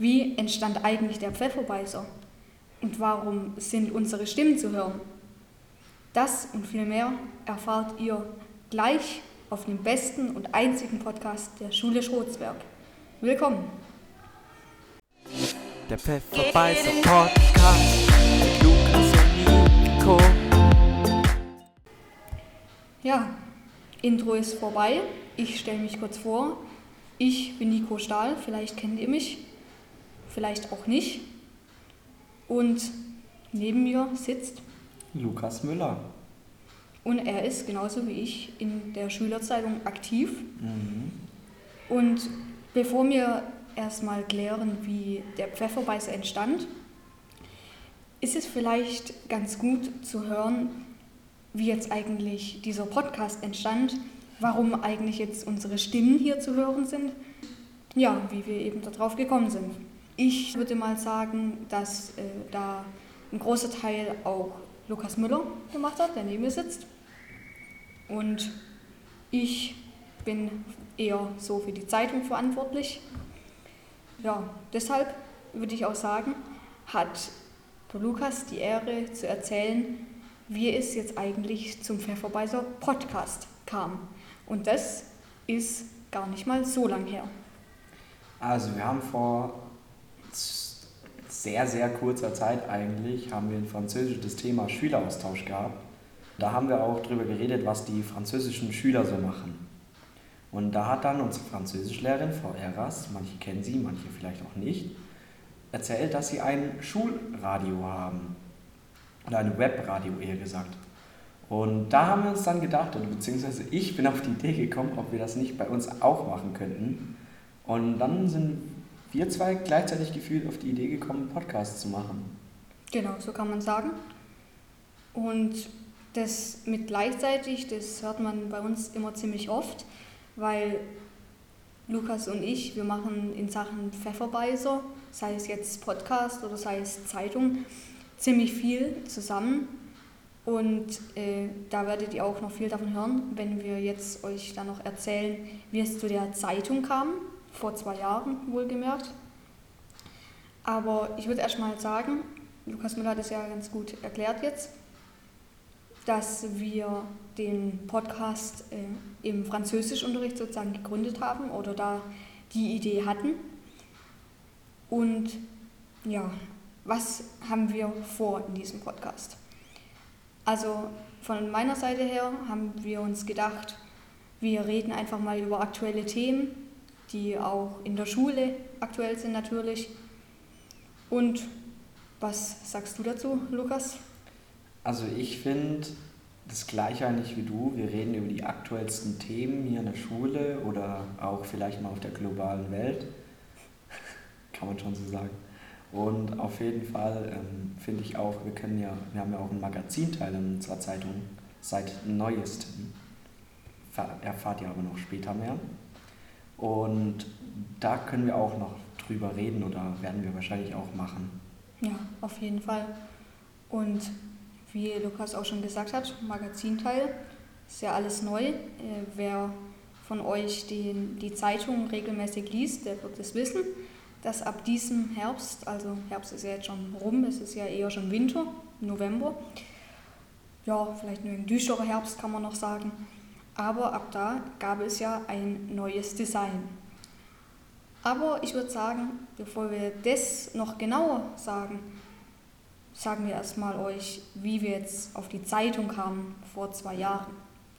Wie entstand eigentlich der Pfefferbeißer? Und warum sind unsere Stimmen zu hören? Das und viel mehr erfahrt ihr gleich auf dem besten und einzigen Podcast der Schule Schrotzberg. Willkommen! Der Pfefferbeißer Podcast mit Lukas und Nico. Ja, Intro ist vorbei. Ich stelle mich kurz vor. Ich bin Nico Stahl, vielleicht kennt ihr mich, vielleicht auch nicht. Und neben mir sitzt Lukas Müller. und er ist genauso wie ich in der Schülerzeitung aktiv. Und bevor wir erstmal klären, wie der Pfefferbeißer entstand, ist es vielleicht ganz gut zu hören, wie jetzt eigentlich dieser Podcast entstand, warum eigentlich jetzt unsere Stimmen hier zu hören sind, ja, wie wir eben darauf gekommen sind. Ich würde mal sagen, dass da ein großer Teil auch Lukas Müller gemacht hat, der neben mir sitzt. Und ich bin eher so für die Zeitung verantwortlich. Ja, deshalb würde ich auch sagen, hat der Lukas die Ehre zu erzählen, wie es jetzt eigentlich zum Pfefferbeißer Podcast kam. Und das ist gar nicht mal so lang her. Also wir haben vor sehr, sehr kurzer Zeit eigentlich, haben wir in Französisch das Thema Schüleraustausch gehabt. Da haben wir auch darüber geredet, was die französischen Schüler so machen. Und da hat dann unsere Französischlehrerin, Frau Eras, manche kennen sie, manche vielleicht auch nicht, erzählt, dass sie ein Schulradio haben. Oder ein Webradio eher gesagt. Und da haben wir uns dann gedacht, oder beziehungsweise ich bin auf die Idee gekommen, ob wir das nicht bei uns auch machen könnten. Und dann sind wir zwei gleichzeitig gefühlt auf die Idee gekommen, einen Podcast zu machen. Genau, so kann man sagen. Und das mit gleichzeitig, das hört man bei uns immer ziemlich oft, weil Lukas und ich, wir machen in Sachen Pfefferbeißer, sei es jetzt Podcast oder sei es Zeitung, ziemlich viel zusammen. Und da werdet ihr auch noch viel davon hören, wenn wir jetzt euch dann noch erzählen, wie es zu der Zeitung kam, vor 2 Jahren wohlgemerkt. Aber ich würde erst mal sagen, Lukas Müller hat es ja ganz gut erklärt jetzt, dass wir den Podcast im Französischunterricht sozusagen gegründet haben oder da die Idee hatten. Und ja, was haben wir vor in diesem Podcast? Also von meiner Seite her haben wir uns gedacht, wir reden einfach mal über aktuelle Themen, die auch in der Schule aktuell sind natürlich. Und was sagst du dazu, Lukas? Also ich finde das Gleiche eigentlich wie du. Wir reden über die aktuellsten Themen hier in der Schule oder auch vielleicht mal auf der globalen Welt. Kann man schon so sagen. Und auf jeden Fall finde ich auch, wir haben ja auch ein Magazinteil in unserer Zeitung seit Neuestem. Erfahrt ihr aber noch später mehr. Und da können wir auch noch drüber reden oder werden wir wahrscheinlich auch machen. Ja, auf jeden Fall. Und wie Lukas auch schon gesagt hat, Magazinteil, ist ja alles neu. Wer von euch die Zeitung regelmäßig liest, der wird es wissen, dass ab diesem Herbst, also Herbst ist ja jetzt schon rum, es ist ja eher schon Winter, November, ja, vielleicht nur ein düsterer Herbst kann man noch sagen, aber ab da gab es ja ein neues Design. Aber ich würde sagen, bevor wir das noch genauer sagen wir erstmal euch, wie wir jetzt auf die Zeitung kamen vor 2 Jahren.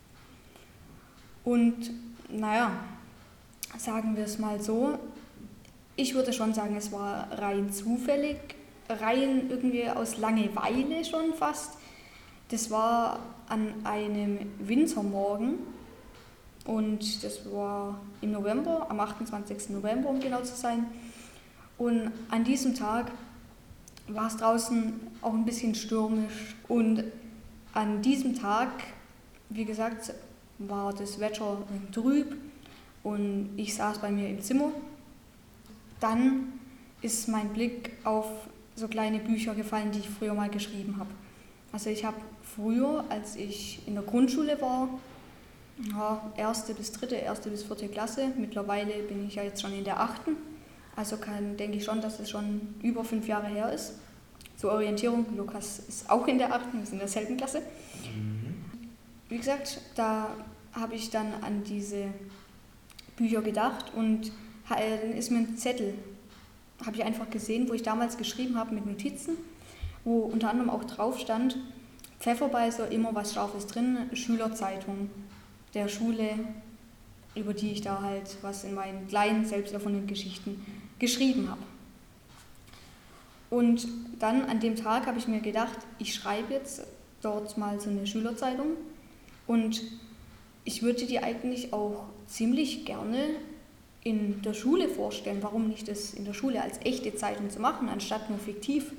Und naja, sagen wir es mal so, ich würde schon sagen, es war rein zufällig, rein irgendwie aus Langeweile schon fast. Das war an einem Wintermorgen und das war im November, am 28. November, um genau zu sein. Und an diesem Tag war es draußen auch ein bisschen stürmisch und an diesem Tag, wie gesagt, war das Wetter trüb und ich saß bei mir im Zimmer. Dann ist mein Blick auf so kleine Bücher gefallen, die ich früher mal geschrieben habe. Also ich habe früher, als ich in der Grundschule war, ja, 1. bis 3., 1. bis 4. Klasse, mittlerweile bin ich ja jetzt schon in der 8., Also denke ich schon, dass es schon über 5 Jahre her ist. Zur Orientierung, Lukas ist auch in der 8., wir sind in derselben Klasse. Wie gesagt, da habe ich dann an diese Bücher gedacht und dann ist mir ein Zettel, habe ich einfach gesehen, wo ich damals geschrieben habe mit Notizen, wo unter anderem auch drauf stand, Pfefferbeißer, immer was Scharfes drin, Schülerzeitung der Schule, über die ich da halt was in meinen kleinen, selbst erfundenen Geschichten geschrieben habe. Und dann an dem Tag habe ich mir gedacht, ich schreibe jetzt dort mal so eine Schülerzeitung und ich würde die eigentlich auch ziemlich gerne in der Schule vorstellen. Warum nicht das in der Schule als echte Zeitung zu machen, anstatt nur fiktiv?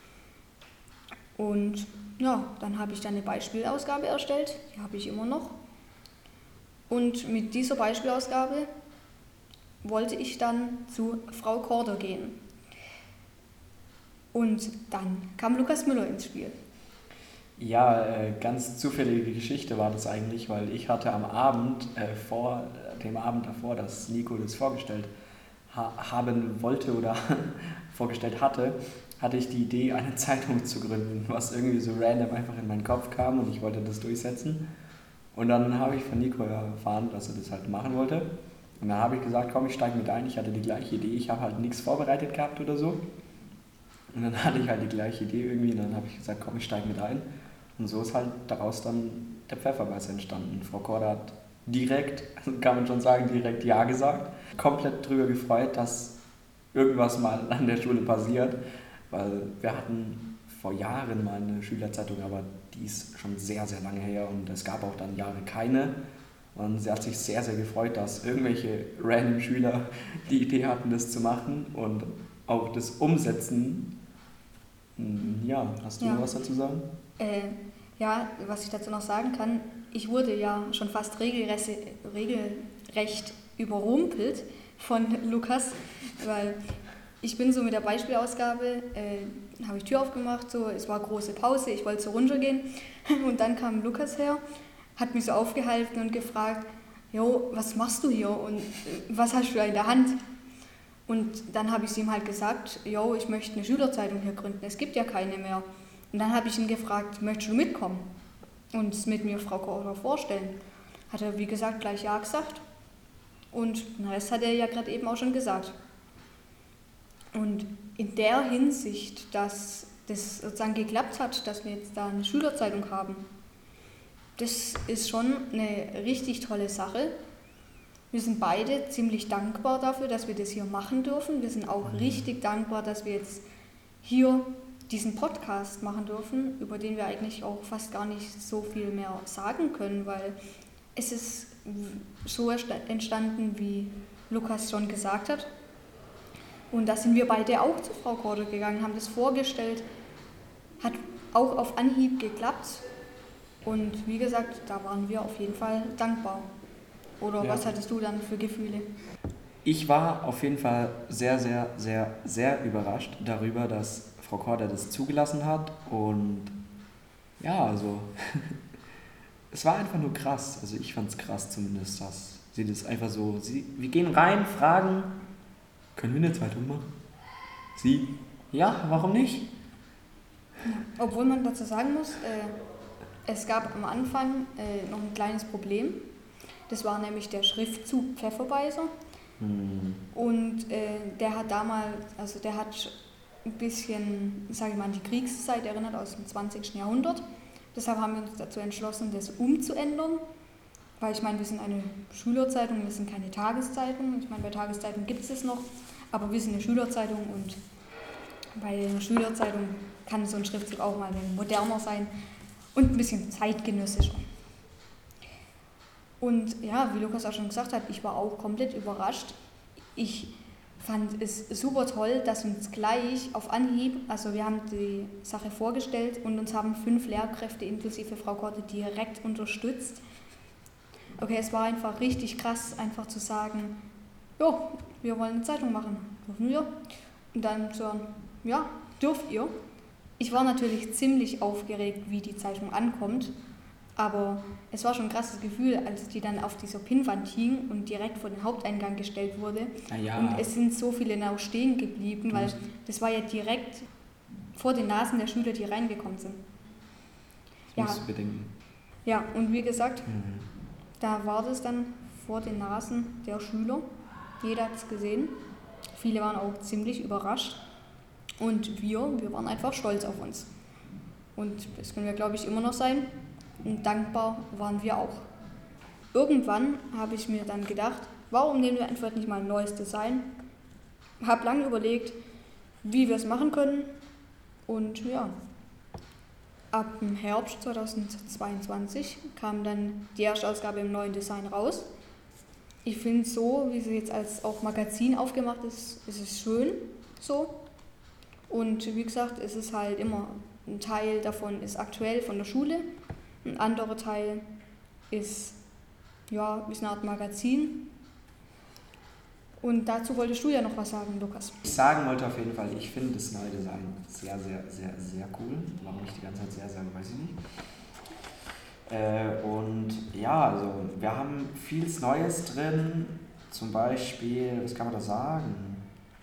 Und ja, dann habe ich dann eine Beispielausgabe erstellt, die habe ich immer noch. Und mit dieser Beispielausgabe wollte ich dann zu Frau Korder gehen. Und dann kam Lukas Müller ins Spiel. Ja, ganz zufällige Geschichte war das eigentlich, weil ich hatte am Abend, vor dem Abend davor, dass Nico das vorgestellt haben wollte oder vorgestellt hatte ich die Idee, eine Zeitung zu gründen, was irgendwie so random einfach in meinen Kopf kam und ich wollte das durchsetzen. Und dann habe ich von Nico erfahren, dass er das halt machen wollte. Und dann habe ich gesagt, komm, ich steige mit ein, ich hatte die gleiche Idee, ich habe halt nichts vorbereitet gehabt oder so. Und dann hatte ich halt die gleiche Idee irgendwie und dann habe ich gesagt, komm, ich steige mit ein. Und so ist halt daraus dann der Pfefferbeißer entstanden. Frau Korder hat direkt, kann man schon sagen, direkt Ja gesagt. Komplett drüber gefreut, dass irgendwas mal an der Schule passiert, weil wir hatten vor Jahren mal eine Schülerzeitung, aber die ist schon sehr, sehr lange her und es gab auch dann Jahre keine. Und sie hat sich sehr, sehr gefreut, dass irgendwelche random Schüler die Idee hatten, das zu machen und auch das Umsetzen. Ja, hast du noch was dazu sagen? Ja, was ich dazu noch sagen kann, ich wurde ja schon fast regelrecht überrumpelt von Lukas, weil ich bin so mit der Beispielausgabe, habe ich Tür aufgemacht, so, es war große Pause, ich wollte so runtergehen und dann kam Lukas her, hat mich so aufgehalten und gefragt, jo, was machst du hier und was hast du da in der Hand? Und dann habe ich ihm halt gesagt, jo, ich möchte eine Schülerzeitung hier gründen, es gibt ja keine mehr. Und dann habe ich ihn gefragt, möchtest du mitkommen und es mit mir Frau Korder vorstellen? Hat er, wie gesagt, gleich Ja gesagt und den Rest hat er ja gerade eben auch schon gesagt. Und in der Hinsicht, dass das sozusagen geklappt hat, dass wir jetzt da eine Schülerzeitung haben, das ist schon eine richtig tolle Sache. Wir sind beide ziemlich dankbar dafür, dass wir das hier machen dürfen. Wir sind auch richtig dankbar, dass wir jetzt hier diesen Podcast machen dürfen, über den wir eigentlich auch fast gar nicht so viel mehr sagen können, weil es ist so entstanden, wie Lukas schon gesagt hat. Und da sind wir beide auch zu Frau Korder gegangen, haben das vorgestellt, hat auch auf Anhieb geklappt. Und wie gesagt, da waren wir auf jeden Fall dankbar. Oder was hattest du dann für Gefühle? Ich war auf jeden Fall sehr, sehr, sehr, sehr überrascht darüber, dass Frau Korder das zugelassen hat. Und ja, also es war einfach nur krass. Also ich fand es krass zumindest, dass sie das einfach so... Wir gehen rein, fragen, können wir eine Zeitung machen? Sie, ja, warum nicht? Obwohl man dazu sagen muss, es gab am Anfang noch ein kleines Problem. Das war nämlich der Schriftzug Pfefferbeißer. Und der hat damals, also der hat ein bisschen, sage ich mal, an die Kriegszeit erinnert aus dem 20. Jahrhundert. Deshalb haben wir uns dazu entschlossen, das umzuändern. Weil ich meine, wir sind eine Schülerzeitung, wir sind keine Tageszeitung. Ich meine, bei Tageszeitungen gibt es das noch, aber wir sind eine Schülerzeitung und bei einer Schülerzeitung kann so ein Schriftzug auch mal moderner sein und ein bisschen zeitgenössischer. Und ja, wie Lukas auch schon gesagt hat, ich war auch komplett überrascht. Ich fand es super toll, dass uns gleich auf Anhieb, also wir haben die Sache vorgestellt und uns haben 5 Lehrkräfte inklusive Frau Korte direkt unterstützt. Okay, es war einfach richtig krass, einfach zu sagen, jo, wir wollen eine Zeitung machen, dürfen wir? Und dann zu hören, ja, dürft ihr. Ich war natürlich ziemlich aufgeregt, wie die Zeitung ankommt, Aber es war schon ein krasses Gefühl, als die dann auf dieser Pinnwand hing und direkt vor den Haupteingang gestellt wurde. Ja. Und es sind so viele noch stehen geblieben, weil das war ja direkt vor den Nasen der Schüler, die reingekommen sind. Das musst du bedenken. Ja, und wie gesagt, da war das dann vor den Nasen der Schüler. Jeder hat es gesehen. Viele waren auch ziemlich überrascht. Und wir waren einfach stolz auf uns. Und das können wir, glaube ich, immer noch sein. Und dankbar waren wir auch. Irgendwann habe ich mir dann gedacht, warum nehmen wir einfach nicht mal ein neues Design? Habe lange überlegt, wie wir es machen können. Und ja, ab dem Herbst 2022 kam dann die erste Ausgabe im neuen Design raus. Ich finde so, wie sie jetzt als auch Magazin aufgemacht ist, ist es schön so. Und wie gesagt, es ist halt immer, ein Teil davon ist aktuell von der Schule, ein anderer Teil ist ja wie eine Art Magazin. Und dazu wolltest du ja noch was sagen, Lukas. Ich sagen wollte auf jeden Fall, ich finde das neue Design sehr, sehr, sehr, sehr cool. Warum ich die ganze Zeit sehr sage, weiß ich nicht. Und ja, also wir haben vieles Neues drin. Zum Beispiel, was kann man da sagen?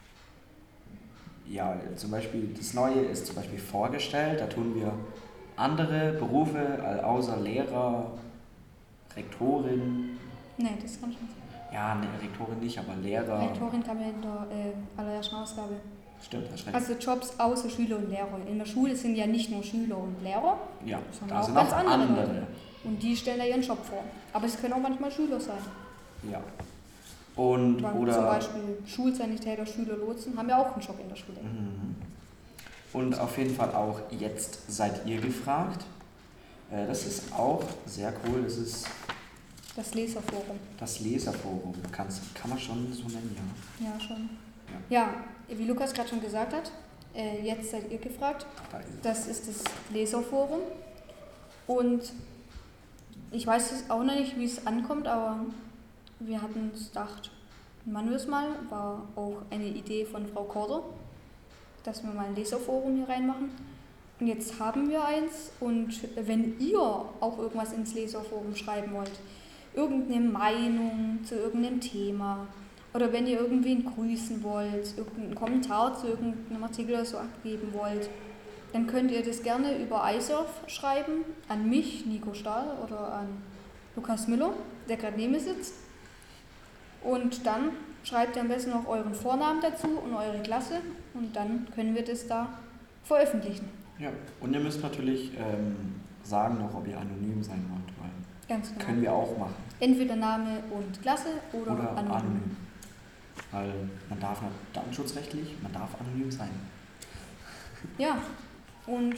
Ja, zum Beispiel das Neue ist zum Beispiel vorgestellt. Da tun wir andere Berufe außer Lehrer, Rektorin. Nee, das kann ich nicht. Ja, ne, Rektorin nicht, aber Lehrer. Rektorin kam ja in der allerersten Ausgabe. Stimmt, das stimmt. Also Jobs außer Schüler und Lehrer. In der Schule sind ja nicht nur Schüler und Lehrer, Ja, sondern da auch sind ganz noch andere andere. Leute. Und die stellen da ihren Job vor. Aber es können auch manchmal Schüler sein. Ja. Und, Zum Beispiel Schulsanitäter, Schüler, Lotsen haben ja auch einen Job in der Schule. Und auf jeden Fall auch jetzt seid ihr gefragt. Das ist auch sehr cool. Das ist Das Leserforum. das Leserforum. Kann man schon so nennen, ja. Ja, schon. Ja, wie Lukas gerade schon gesagt hat, jetzt seid ihr gefragt. Das ist das Leserforum. Und ich weiß es auch noch nicht, wie es ankommt, aber wir hatten uns gedacht, machen wir es mal. War auch eine Idee von Frau Korder, dass wir mal ein Leserforum hier reinmachen. Und jetzt haben wir eins. Und wenn ihr auch irgendwas ins Leserforum schreiben wollt, irgendeine Meinung zu irgendeinem Thema, oder wenn ihr irgendwen grüßen wollt, irgendeinen Kommentar zu irgendeinem Artikel oder so abgeben wollt, dann könnt ihr das gerne über iSurf schreiben, an mich, Nico Stahl, oder an Lukas Müller, der gerade neben mir sitzt. Und dann schreibt ihr am besten noch euren Vornamen dazu und eure Klasse und dann können wir das da veröffentlichen. Ja, und ihr müsst natürlich sagen noch, ob ihr anonym sein wollt, weil Ganz genau. können wir auch machen. Entweder Name und Klasse oder anonym. Weil man darf datenschutzrechtlich, man darf anonym sein. Ja, und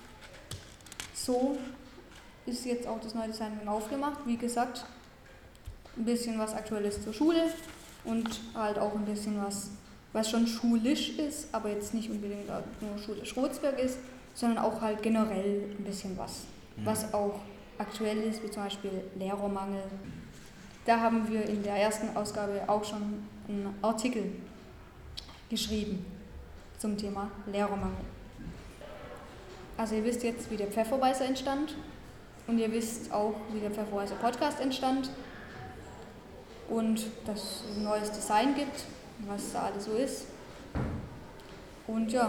so ist jetzt auch das neue Design aufgemacht. Wie gesagt, ein bisschen was Aktuelles zur Schule und halt auch ein bisschen was schon schulisch ist, aber jetzt nicht unbedingt nur schulisch Rotsberg ist, sondern auch halt generell ein bisschen was auch aktuell ist, wie zum Beispiel Lehrermangel. Da haben wir in der ersten Ausgabe auch schon einen Artikel geschrieben zum Thema Lehrermangel. Also ihr wisst jetzt, wie der Pfefferweißer entstand und ihr wisst auch, wie der Pfefferweißer Podcast entstand und dass es ein neues Design gibt, was da alles so ist. Und ja,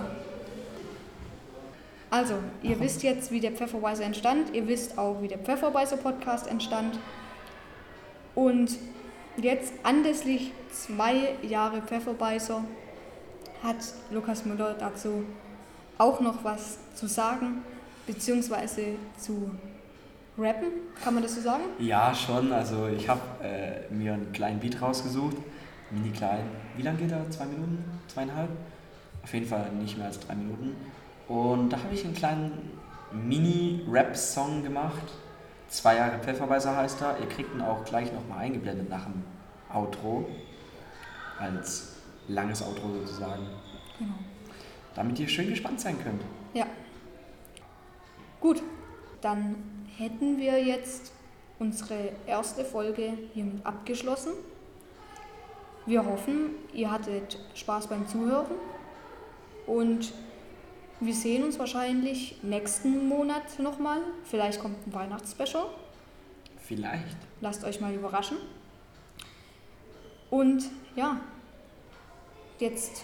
also ihr wisst jetzt, wie der Pfefferweißer entstand, ihr wisst auch, wie der Pfefferweißer Podcast entstand und jetzt anlässlich 2 Jahre Pfefferbeißer hat Lukas Müller dazu auch noch was zu sagen, beziehungsweise zu rappen, kann man das so sagen? Ja, schon. Also ich habe mir einen kleinen Beat rausgesucht, mini klein. Wie lange geht er? 2 Minuten? 2,5? Auf jeden Fall nicht mehr als 3 Minuten. Und da habe ich einen kleinen Mini-Rap-Song gemacht. 2 Jahre Pfefferweißer heißt er. Ihr kriegt ihn auch gleich nochmal eingeblendet nach dem Outro. Als langes Outro sozusagen. Genau. Damit ihr schön gespannt sein könnt. Ja. Gut, dann hätten wir jetzt unsere erste Folge hiermit abgeschlossen. Wir hoffen, ihr hattet Spaß beim Zuhören und wir sehen uns wahrscheinlich nächsten Monat nochmal. Vielleicht kommt ein Weihnachtsspecial. Vielleicht. Lasst euch mal überraschen. Und ja, jetzt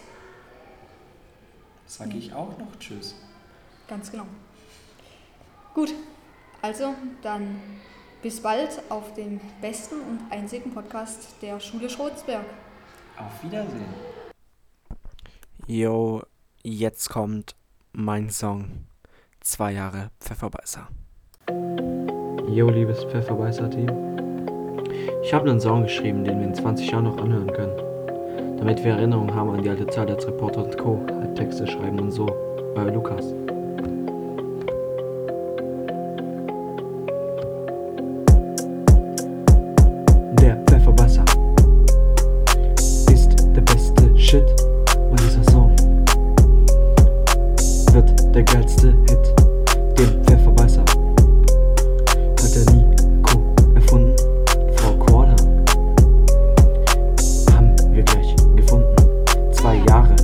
Sage ich auch noch Tschüss. ganz genau. Gut, also dann bis bald auf dem besten und einzigen Podcast der Schule Schrotsberg. Auf Wiedersehen. Jo, jetzt kommt mein Song 2 Jahre Pfefferbeißer. Jo, liebes Pfefferbeißer-Team. Ich habe einen Song geschrieben, den wir in 20 Jahren noch anhören können. Damit wir Erinnerungen haben an die alte Zeit als Reporter und Co., halt Texte schreiben und so. Euer Lukas. Der Pfefferbeißer ist der beste Shit und dieser Song wird der geilste Hit. Den Pfefferbeißer hat der Nico erfunden. Frau Korda haben wir gleich gefunden. 2 Jahre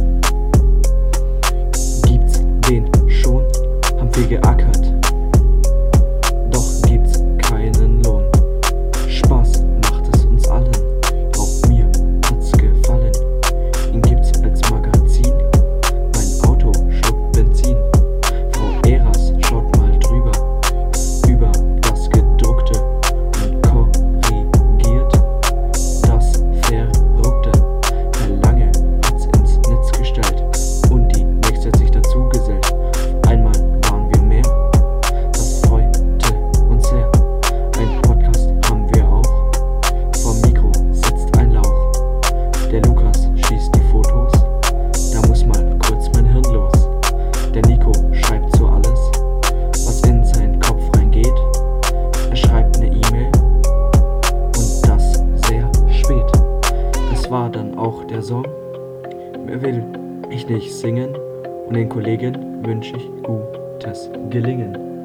gibt's den schon, haben wir geackert, doch gibt's keinen Lohn. Spaß macht es uns allen, auch mir hat's gefallen. Ihn gibt's als Magazin, mein Auto schluckt Benzin. Frau Eras schaut mal drüber, über das Gedruckte und korrigiert das Verrückte. Herr Lange hat's ins Netz gestellt und die nächste hat sich dazu gesellt. Auf einmal waren wir mehr, das freute uns sehr. Ein Podcast haben wir auch, vorm Mikro sitzt ein Lauch. Der Lukas schießt die Fotos, da muss mal kurz mein Hirn los. Der Nico schreibt so alles, was in seinen Kopf reingeht. Er schreibt eine E-Mail und das sehr spät. Das war dann auch der Song. Wer will ich nicht singen? Und den Kollegen wünsche ich gutes Gelingen.